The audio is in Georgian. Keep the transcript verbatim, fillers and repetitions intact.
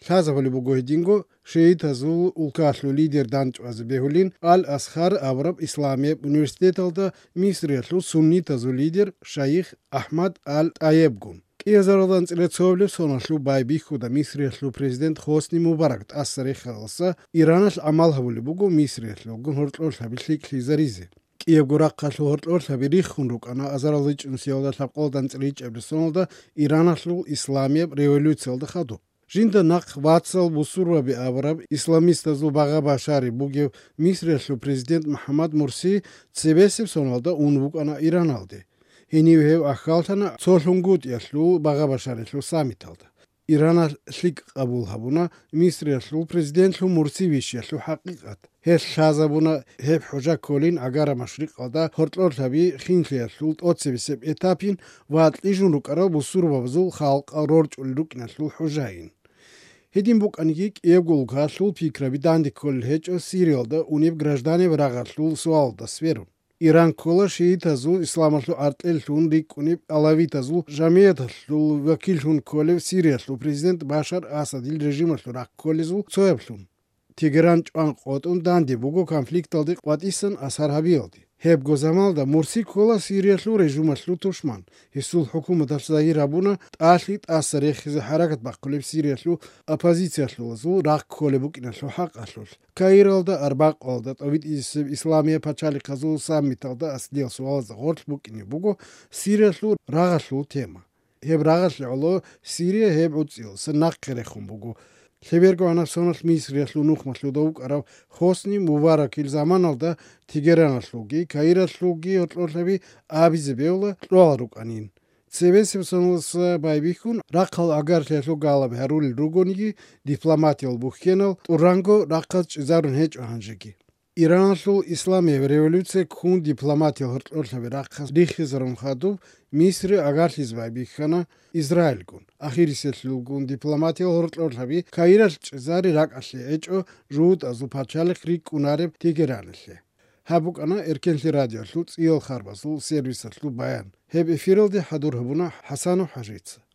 ლაზავალი ბუგოიდინგო შეიტაზულ ულკაშლუ ლიდერ დანჭვაზე ბეჰულინ ალ ასხარ ავრაბ ისლამია უნივერსიტეტალდა მისრიაშლუ სუნნიტაზულ ლიდერ შაიხ აჰმად ალ ტაიებგუნ კიაზაროდან წილეცოვლებს სონაშლუ ბაიბიხუ და მისრიაშლუ პრეზიდენტ ხოსნი მუბარაკ ტასრი ხალსა ირანაშ ამალჰაბული ბუგო მისრიაშლუ გუნ ჰორტლოლშაბი ლიკლიზერიზე კიევგორაკაშლუ ჰორტლოლშაბი რიხუნ რუკანა აზარალიჭნსიოდა ლაპყოლდან წლიჭებს სონალდა ირანაშლუ ისლამია რევოლუციალდა ხადო ჟინდა ნახ ვაცალ ბუსურაბი ავრაბ ისლამისტაზულ ბაღაბაშარი ბუგე მისრიაშლუ პრეზიდენტ მუჰამად მურსი ცებესებს სონალდა უნვუკანა ირანალდე ჰინივე ახალთანა ცოლუნგუტიაშლუ ბაღაბაშარიშლუ სამითალდა ირანა შლიკ ყაბულჰაბუნა მისრიაშლუ პრეზიდენტლუ მურსი ვიშიაშლუ ჰაყიყათ ჰეს შაზაბუნა ჰებ ჰოჯა კოლინ აგარა მაშრიყალდა ჰორტლორშაბი ხინხლიაშლუ ტოცებისებ ეტაპინ ვატლიჟუნ რუკარა ბუსურბაბზულ ხალყა რორჭული რუკინაშლუ ჰოჯაინ Hedin bukaniki evgolga şul fikrabi dandik kol heço Siriyalda unib grajdanev ragaşlul sualda sverun. İran kola şehitazul İslamaslu artlelşun rik unib alavitazul jamiyetazul vakilşun kolev Siriyaşlu prezident Başar Asadil rejimaşlu rak kolezul soyabşun. Tigeran çan qotun dandi bugo konflikt aldı qvatisan asarhabi aldı. Hep gozamalda Mursi kola Siriyaşlu rejimaşlu tuşman. Hisul hukumet zahirabuna taşlit asarixiz harakat baqulib Siriyaşlu opozisiyaşlu zul rak kolebuk inaşlu haq aşul. Kairalda arbaq aldı. Tavit İslamiye paçali qazul samitalda asliya sualza hortbuk ini bugo Siriyaşlu ragaşlu tema. Hep ragaşlu alo Siriya hep utsil sınaq qerexum bugo. Severgo anasonal misriaslu nukhmaslu dawk arav hosni mubarakil zamanalda tigeranaslugi kairaslugi otlorlabi abizebeola tloaruk anin Sevesem sonus baybikun raqal agarteslu galab harul rugonigi diplomatiyal buhkenal urango raqach zarun hech anjegi İranaslu İslamiye revolütsiya kun diplomatiyal hortlabi raqas dixizrum khadub Misri agartiz baybikhana İsrail gun axiriseslu gun diplomatiyal hortlabi kairal zari raqasli echo rut azupaçalik rik unareb tigeranli Habuk ana erkenli radyo slut iyal kharbaslu servisaslu bayan heb efiraldi hadur habuna Hasanu Hajitsa